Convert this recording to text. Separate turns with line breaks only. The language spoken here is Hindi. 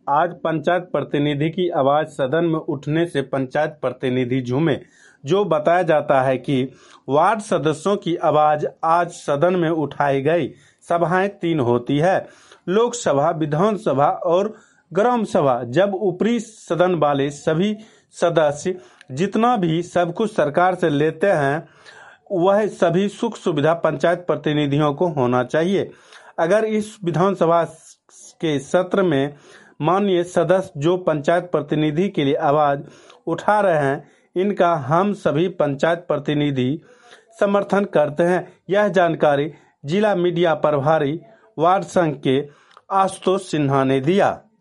आज पंचायत प्रतिनिधि की आवाज सदन में उठने से पंचायत प्रतिनिधि झूमे। जो बताया जाता है कि वार्ड सदस्यों की आवाज आज सदन में उठाई गई। सभाएं 3 होती है, लोकसभा, विधानसभा और ग्राम सभा। जब ऊपरी सदन वाले सभी सदस्य जितना भी सब कुछ सरकार से लेते हैं, वह सभी सुख सुविधा पंचायत प्रतिनिधियों को होना चाहिए। अगर इस विधानसभा के सत्र में माननीय सदस्य जो पंचायत प्रतिनिधि के लिए आवाज उठा रहे हैं, इनका हम सभी पंचायत प्रतिनिधि समर्थन करते हैं। यह जानकारी जिला मीडिया प्रभारी वार्ड संघ के आशुतोष सिन्हा ने दिया।